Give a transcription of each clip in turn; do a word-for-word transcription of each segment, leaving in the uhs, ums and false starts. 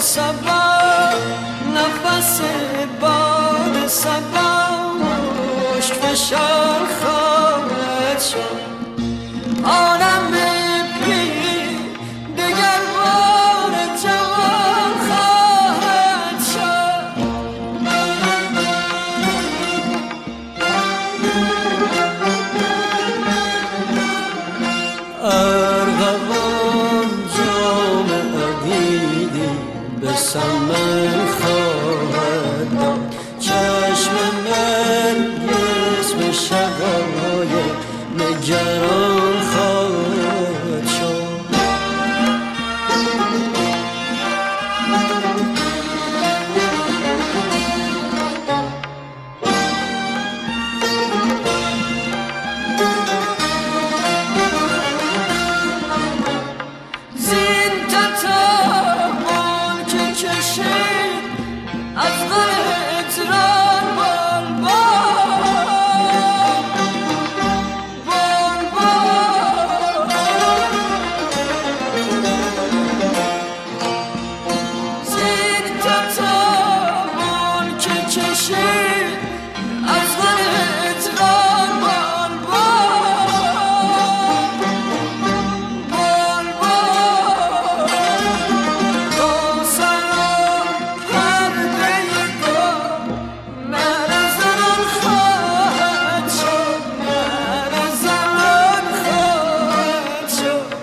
صبا نفس باد صبا مشت فشار خواهد شد آنم بی دگر بار جوان خواهد شد ارغوان جام عقیدی به سمن خواهد داد چشم نرگس به شقایق نگران خواهد شد زین تتابان که کشید از قطران بال بال بال زین تتابان که کشید از قطران بال بال بال تا سرا پرده گل مهر زنان خواهد شد مهر زنان خواهد شد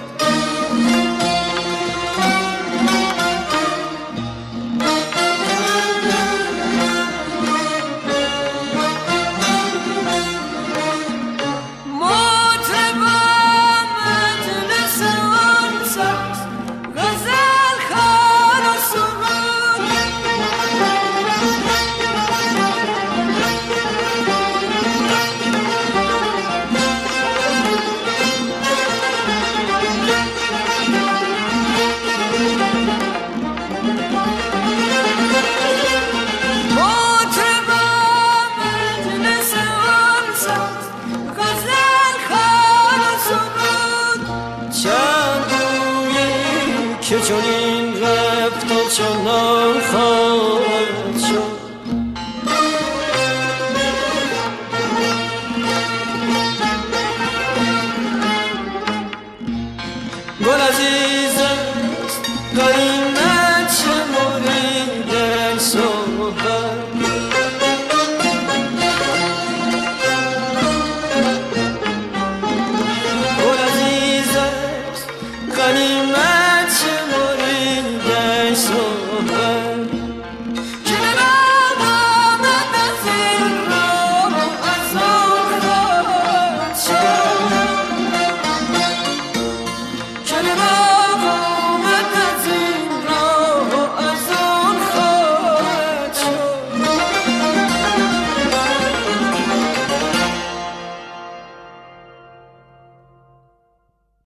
مطربا مجلس آنساز غزل خوان و سرود مطربا مجلس آنساز غزل خوان و سرود چند گویی که چنین رفت و چنان خواهد شد گل از این